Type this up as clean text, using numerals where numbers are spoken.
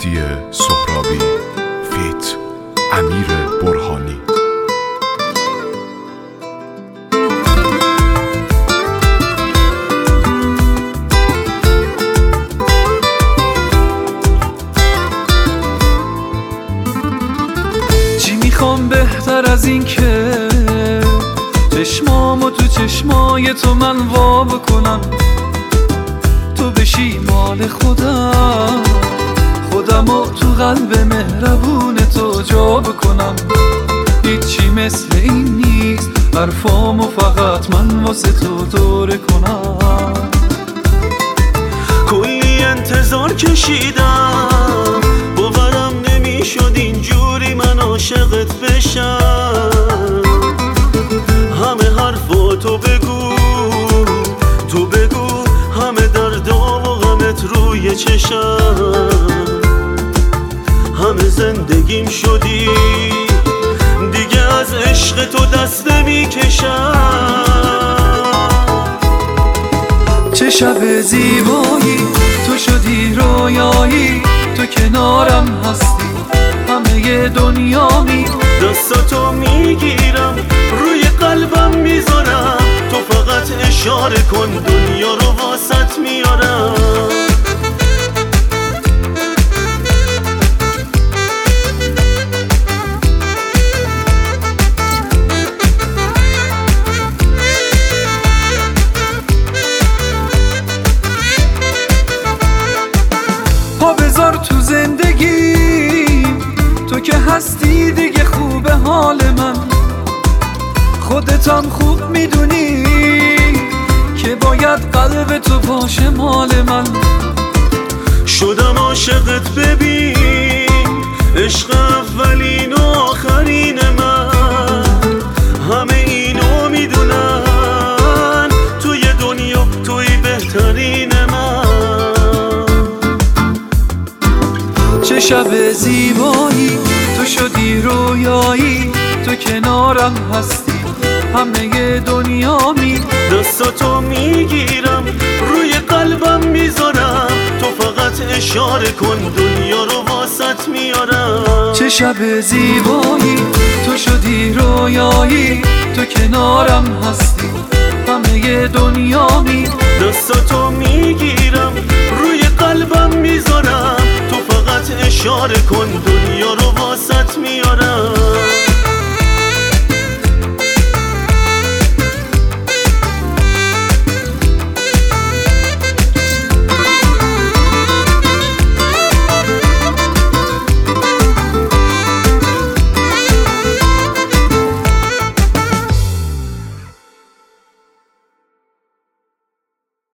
مهدی سهرابی فیت امیر برهانی. چی میخوام بهتر از این که چشمامو تو چشمای تو من وا بکنم، تو بشی مال خودمو تو قلب مهربون تو جا بکنم. هیچی مثل این نیست، حرفامو فقط من واسه تو دوره کنم. کلی انتظار کشیدم، باورم نمیشد اینجوری من عاشقت بشم. همه حرفاتو بگو، تو بگو، همه دردا و غمت روی چشم. همه زندگیم شدی دیگه، از عشق تو دست نمیکشم. چه شب زیبایی، تو شدی رویایی، تو کنارم هستی، همه دنیامی. دستاتو میگیرم روی قلبم میذارم، تو فقط اشاره کن دنیا رو واسط میارم. پا بذار تو زندگیم، تو که هستی دیگه خوبه حال من. خودتم خوب میدونی که باید قلب تو باشه مال من. شدم عاشقت ببین، عشق اولین و آخرین من. همه اینو میدونن، توی دنیا توی بهترین من. چه شب زیبایی، تو شدی رویایی، تو کنارم هستی، همه دنیامی. دستاتو میگیرم روی قلبم میذارم، تو فقط اشاره کن دنیا رو واسط میارم. چه شب زیبایی، تو شدی رویایی، تو کنارم هستی، همه دنیامی. دستاتو میگیرم